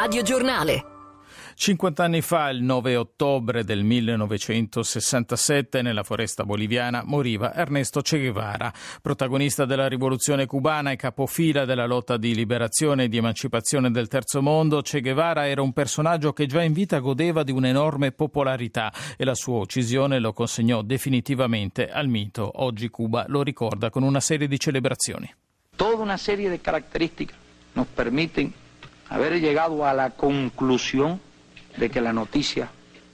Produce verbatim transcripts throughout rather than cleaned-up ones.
Radio Giornale. cinquant'anni fa, il nove ottobre del millenovecentosessantasette, nella foresta boliviana moriva Ernesto Che Guevara, protagonista della rivoluzione cubana e capofila della lotta di liberazione e di emancipazione del terzo mondo. Che Guevara era un personaggio che già in vita godeva di un'enorme popolarità e la sua uccisione lo consegnò definitivamente al mito. Oggi Cuba lo ricorda con una serie di celebrazioni. Toda una serie de características nos permiten haber llegado a la conclusión de que la noticia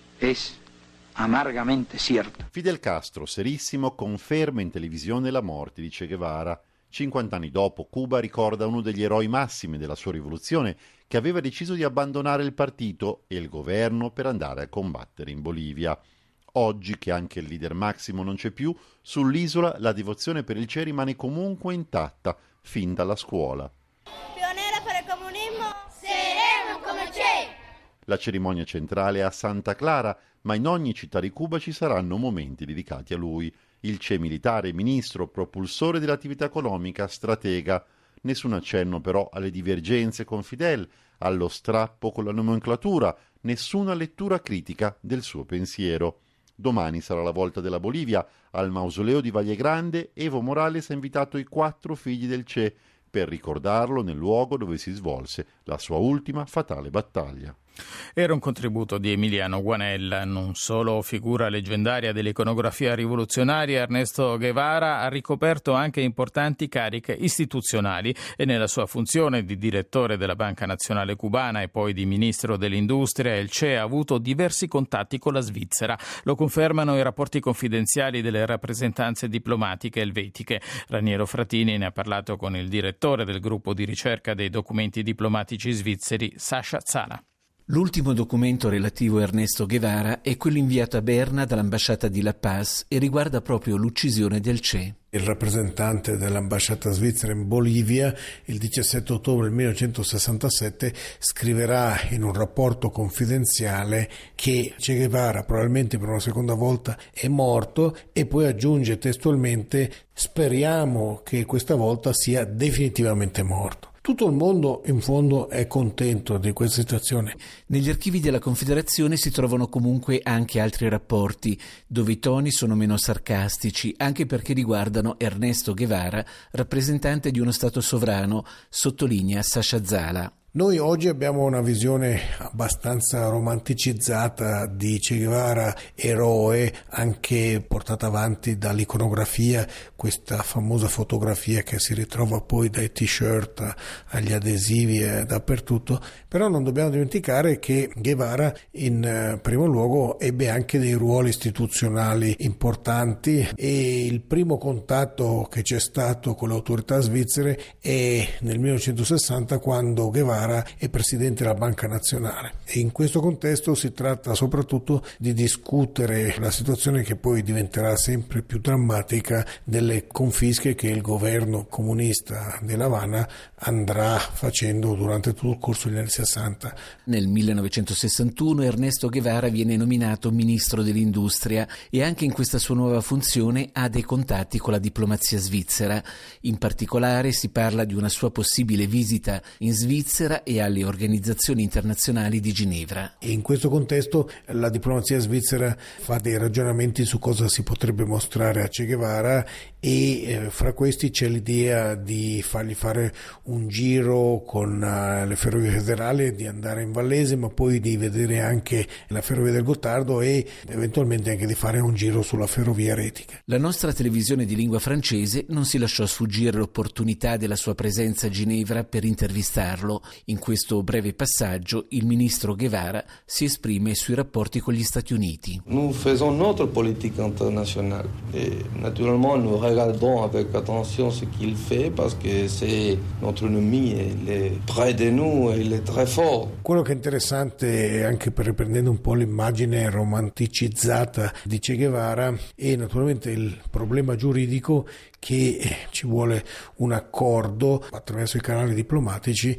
es amargamente cierta. Fidel Castro, serissimo, conferma in televisione la morte di Che Guevara. cinquant'anni dopo, Cuba ricorda uno degli eroi massimi della sua rivoluzione, che aveva deciso di abbandonare il partito e il governo per andare a combattere in Bolivia. Oggi, che anche il leader massimo non c'è più, sull'isola la devozione per il Che rimane comunque intatta, fin dalla scuola. Pionera per il comunismo, saremo come Che! La cerimonia centrale è a Santa Clara, ma in ogni città di Cuba ci saranno momenti dedicati a lui. Il Che militare, ministro, propulsore dell'attività economica, stratega. Nessun accenno però alle divergenze con Fidel, allo strappo con la nomenclatura, nessuna lettura critica del suo pensiero. Domani sarà la volta della Bolivia. Al mausoleo di Valle Grande, Evo Morales ha invitato i quattro figli del Che per ricordarlo nel luogo dove si svolse la sua ultima fatale battaglia. Era un contributo di Emiliano Guanella. Non solo figura leggendaria dell'iconografia rivoluzionaria, Ernesto Guevara ha ricoperto anche importanti cariche istituzionali e nella sua funzione di direttore della Banca Nazionale Cubana e poi di ministro dell'Industria, il Che ha avuto diversi contatti con la Svizzera. Lo confermano i rapporti confidenziali delle rappresentanze diplomatiche elvetiche. Raniero Fratini ne ha parlato con il direttore del gruppo di ricerca dei documenti diplomatici svizzeri, Sasha Zala. L'ultimo documento relativo a Ernesto Guevara è quello inviato a Berna dall'ambasciata di La Paz e riguarda proprio l'uccisione del Che. Il rappresentante dell'ambasciata svizzera in Bolivia il diciassette ottobre millenovecentosessantasette scriverà in un rapporto confidenziale che Che Guevara probabilmente per una seconda volta è morto e poi aggiunge testualmente: speriamo che questa volta sia definitivamente morto. Tutto il mondo in fondo è contento di questa situazione. Negli archivi della Confederazione si trovano comunque anche altri rapporti dove i toni sono meno sarcastici, anche perché riguardano Ernesto Guevara, rappresentante di uno Stato sovrano, sottolinea Sasha Zala. Noi oggi abbiamo una visione abbastanza romanticizzata di Che Guevara, eroe, anche portata avanti dall'iconografia, questa famosa fotografia che si ritrova poi dai t-shirt agli adesivi e dappertutto, però non dobbiamo dimenticare che Guevara in primo luogo ebbe anche dei ruoli istituzionali importanti e il primo contatto che c'è stato con le autorità svizzere è nel millenovecentosessanta, quando Guevara è presidente della Banca Nazionale, e in questo contesto si tratta soprattutto di discutere la situazione che poi diventerà sempre più drammatica delle confische che il governo comunista dell'Havana andrà facendo durante tutto il corso degli anni sessanta. Nel millenovecentosessantuno Ernesto Guevara viene nominato ministro dell'Industria e anche in questa sua nuova funzione ha dei contatti con la diplomazia svizzera. In particolare si parla di una sua possibile visita in Svizzera e alle organizzazioni internazionali di Ginevra. E in questo contesto la diplomazia svizzera fa dei ragionamenti su cosa si potrebbe mostrare a Che Guevara e eh, fra questi c'è l'idea di fargli fare un giro con uh, le ferrovie federali, di andare in Vallese, ma poi di vedere anche la ferrovia del Gottardo e eventualmente anche di fare un giro sulla ferrovia retica. La nostra televisione di lingua francese non si lasciò sfuggire l'opportunità della sua presenza a Ginevra per intervistarlo. In questo breve passaggio il ministro Guevara si esprime sui rapporti con gli Stati Uniti. Nous faisons notre politique internationale et naturellement nous regardons avec attention ce qu'il fait parce que c'est notre ennemi, il est près de nous et il est très fort. Quello che è interessante, anche per riprendendo un po' l'immagine romanticizzata di Che Guevara, è naturalmente il problema giuridico che ci vuole un accordo attraverso i canali diplomatici per poter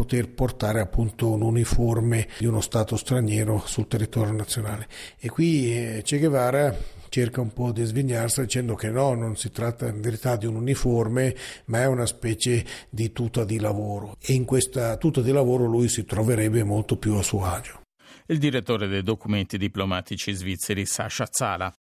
poter portare appunto un uniforme di uno Stato straniero sul territorio nazionale. E qui eh, Che Guevara cerca un po' di svignarsi dicendo che no, non si tratta in verità di un uniforme, ma è una specie di tuta di lavoro, e in questa tuta di lavoro lui si troverebbe molto più a suo agio. Il direttore dei documenti diplomatici svizzeri Sascha Zala.